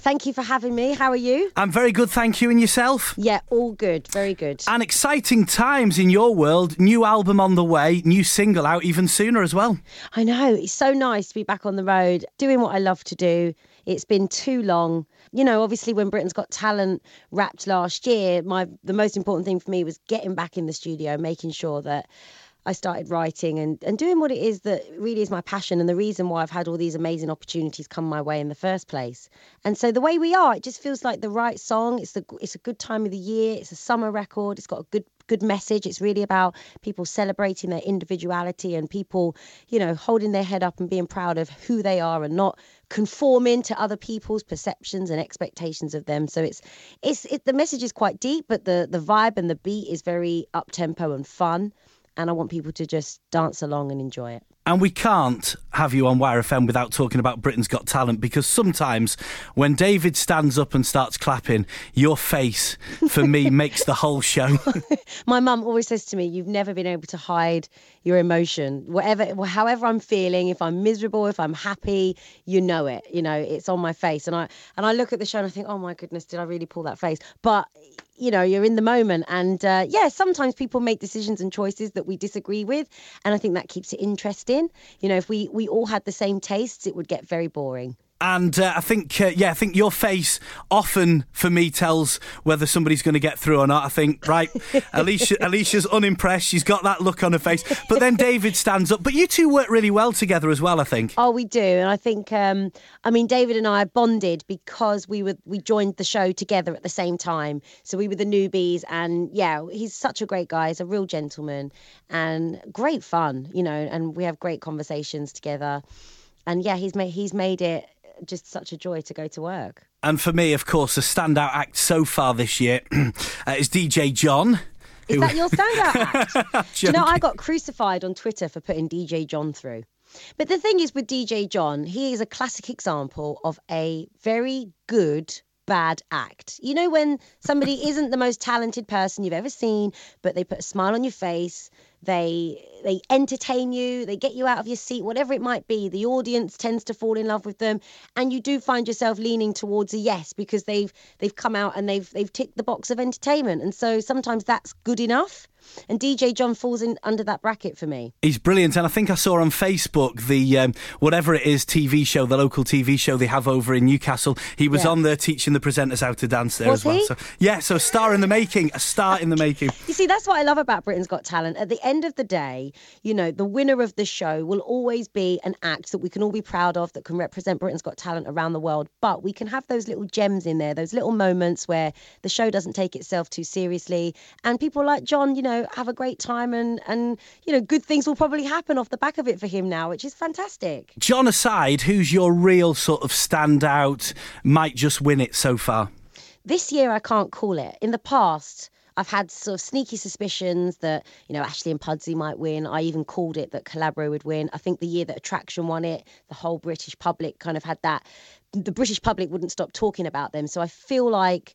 Thank you for having me. How are you? I'm very good, thank you. And yourself? Yeah, all good. Very good. And exciting times in your world. New album on the way, new single out even sooner as well. I know. It's so nice to be back on the road, doing what I love to do. It's been too long. You know, obviously when Britain's Got Talent wrapped last year, the most important thing for me was getting back in the studio, making sure that I started writing and doing what it is that really is my passion and the reason why I've had all these amazing opportunities come my way in the first place. And so the way we are, it just feels like the right song. It's a good time of the year. It's a summer record. It's got a good message. It's really about people celebrating their individuality and people, you know, holding their head up and being proud of who they are and not conforming to other people's perceptions and expectations of them. So the message is quite deep, but the vibe and the beat is very up-tempo and fun. And I want people to just dance along and enjoy it. And we can't have you on Wire FM without talking about Britain's Got Talent, because sometimes when David stands up and starts clapping, your face, for me, makes the whole show. My mum always says to me, you've never been able to hide your emotion. However I'm feeling, if I'm miserable, if I'm happy, you know it. You know, it's on my face. And I look at the show and I think, oh my goodness, did I really pull that face? But you know, you're in the moment. And sometimes people make decisions and choices that we disagree with. And I think that keeps it interesting. You know, if we all had the same tastes, it would get very boring. And I think your face often, for me, tells whether somebody's going to get through or not. I think, right, Alicia's unimpressed. She's got that look on her face. But then David stands up. But you two work really well together as well, I think. Oh, we do. And I think, David and I bonded because we joined the show together at the same time. So we were the newbies. And, yeah, he's such a great guy. He's a real gentleman and great fun, you know, and we have great conversations together. And, yeah, he's made it just such a joy to go to work. And for me, of course, the standout act so far this year is DJ John. Is that your standout act? Do you know, I got crucified on Twitter for putting DJ John through. But the thing is with DJ John, he is a classic example of a very good bad act. You know, when somebody isn't the most talented person you've ever seen, but they put a smile on your face, they entertain you, they get you out of your seat, whatever it might be. The audience tends to fall in love with them, and you do find yourself leaning towards a yes because they've come out and they've ticked the box of entertainment. And so sometimes that's good enough. And DJ John falls in under that bracket for me. He's brilliant, and I think I saw on Facebook the whatever it is TV show, the local TV show they have over in Newcastle. He was on there teaching the presenters how to dance there as well. He? So a star in the making. You see, that's what I love about Britain's Got Talent. At the end of the day, you know, the winner of the show will always be an act that we can all be proud of, that can represent Britain's Got Talent around the world. But we can have those little gems in there, those little moments where the show doesn't take itself too seriously, and people like John, you know, have a great time and you know, good things will probably happen off the back of it for him now, which is fantastic. John aside, who's your real sort of standout, might just win it so far? This year I can't call it. In the past, I've had sort of sneaky suspicions that, you know, Ashley and Pudsey might win. I even called it that Calabro would win. I think the year that Attraction won it, the whole British public kind of had that. The British public wouldn't stop talking about them. So I feel like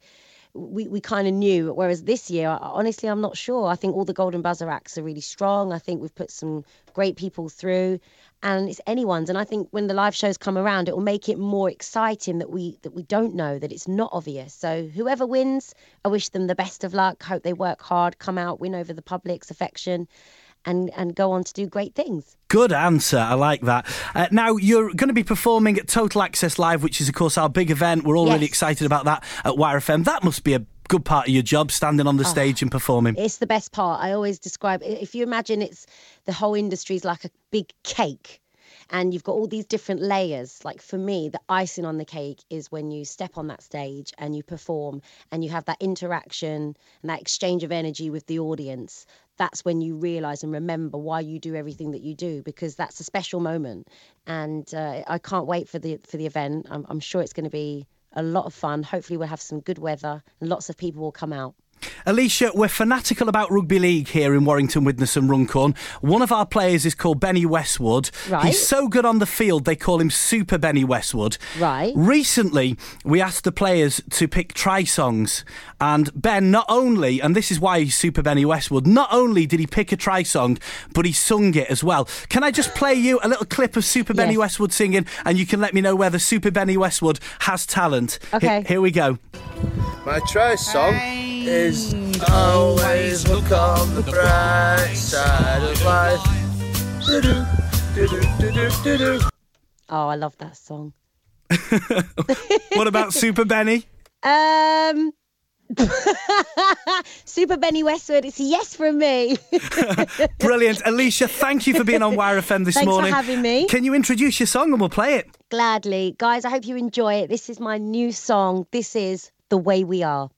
we kind of knew, whereas this year, honestly, I'm not sure. I think all the Golden Buzzer acts are really strong. I think we've put some great people through, and it's anyone's. And I think when the live shows come around, it will make it more exciting that we don't know, that it's not obvious. So whoever wins, I wish them the best of luck. Hope they work hard, come out, win over the public's affection, and go on to do great things. Good answer. I like that. Now, you're going to be performing at Total Access Live, which is, of course, our big event. We're all really excited about that at Wire FM. That must be a good part of your job, standing on the stage and performing. It's the best part. I always describe it. If you imagine the whole industry is like a big cake, and you've got all these different layers. Like for me, the icing on the cake is when you step on that stage and you perform and you have that interaction and that exchange of energy with the audience. That's when you realise and remember why you do everything that you do, because that's a special moment. And I can't wait for the event. I'm sure it's going to be a lot of fun. Hopefully we'll have some good weather and lots of people will come out. Alicia, we're fanatical about rugby league here in Warrington, Widnes and Runcorn. One of our players is called Benny Westwood. Right. He's so good on the field, they call him Super Benny Westwood. Right. Recently, we asked the players to pick try songs. And Ben, not only, and this is why he's Super Benny Westwood, not only did he pick a try song, but he sung it as well. Can I just play you a little clip of Super Benny Westwood singing, and you can let me know whether Super Benny Westwood has talent? Okay. Here we go. My try song is always look on the bright side of life. Oh, I love that song. What about Super Benny? Super Benny Westwood, it's a yes from me. Brilliant. Alicia, thank you for being on Wire FM this morning. Thanks for having me. Can you introduce your song and we'll play it? Gladly. Guys, I hope you enjoy it. This is my new song. This is The Way We Are.